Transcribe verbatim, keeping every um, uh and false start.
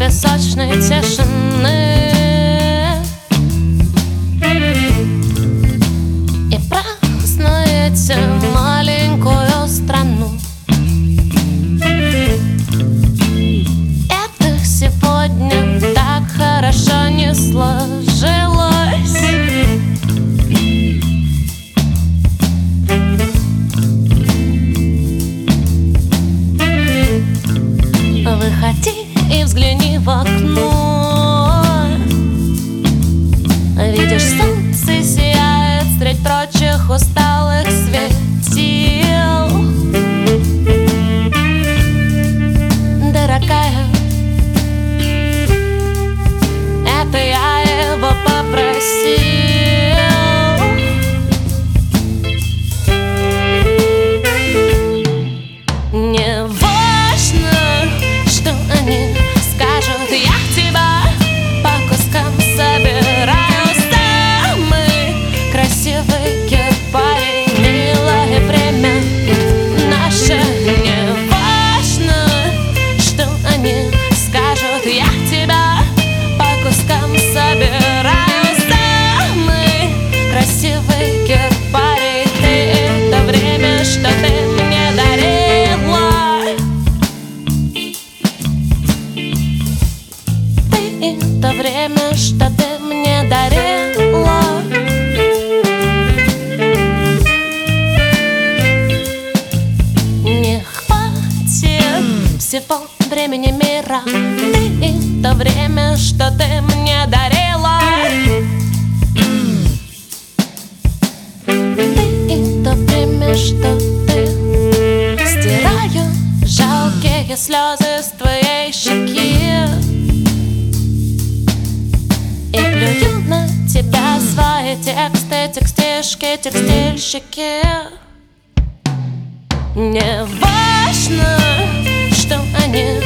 песочной тишины и празднуете маленькую страну. Это сегодня так хорошо не сложилось. Выходи и взгляни в окно. Видишь, солнце сияет средь прочих усталых светил. Дорогая, это я его попросил. Не важно, что они скажут, я тебя по кускам собираю. Самый красивый парень, милое время наше. Не важно, что они скажут, я тебя по кускам собираю. Самый красивый парень, ты это время, что ты мне дарила. Это время, что ты мне дарила. Не хватит всего времени мира. Ты это время, что ты мне дарила. Ты это время, что ты стираю жалкие слезы с твоей щеки и плюю на тебя свои тексты, текстишки, текстильщики. Не важно, что они